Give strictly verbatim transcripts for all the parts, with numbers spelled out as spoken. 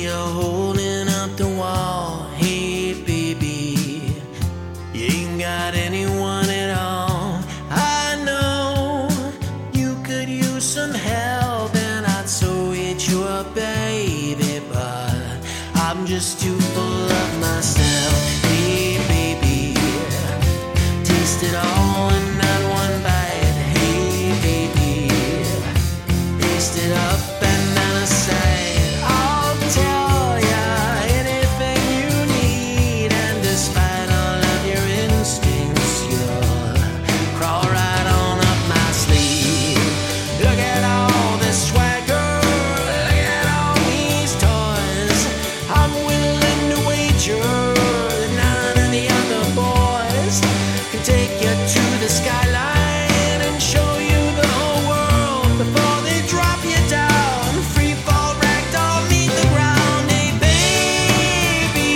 you're holding up the wall. Hey, baby, you ain't got anyone at all. I know you could use some help, and I'd so hit you up, baby, but I'm just too full of myself. Hey, baby, taste it all in that one bite. Hey, baby, taste it up and then I say, I'll tell ya anything you need, and despite all of your instincts, you'll crawl right on up my sleeve. Look at all this swagger, look at all these toys. I'm willing to wager that none of the other boys can take you to the skyline and show you the whole world before they drop you down. Free fall ragdoll meet the ground. Hey, baby.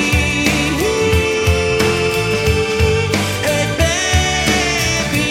Hey, baby.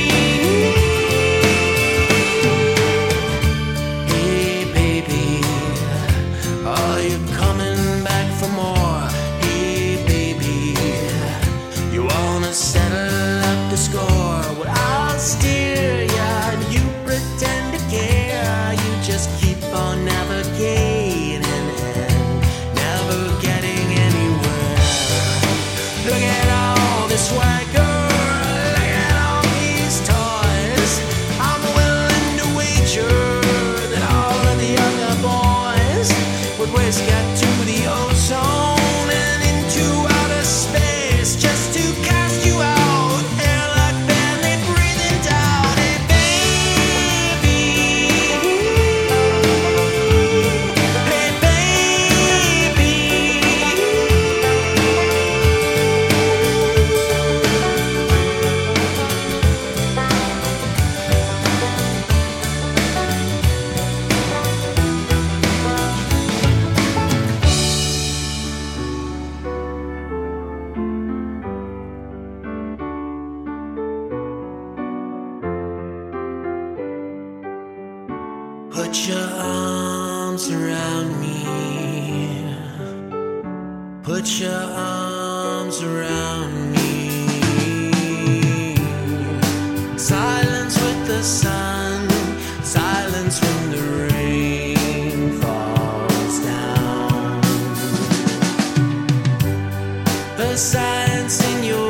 Hey, baby. Are you coming back for more? Hey, baby. You wanna settle up the score? Well, I'll steer ya and you pretend to care. You just keep on navigating and never getting anywhere. Look at all this swagger, look at all these toys. I'm willing to wager that all of the other boys would whisk out to the ozone and into outer space just to cast you out. Air like barely breathing down. Hey, baby. Hey, baby. Put your arms around me. Put your arms around me. Silence with the sun. Silence when the rain falls down. The silence in your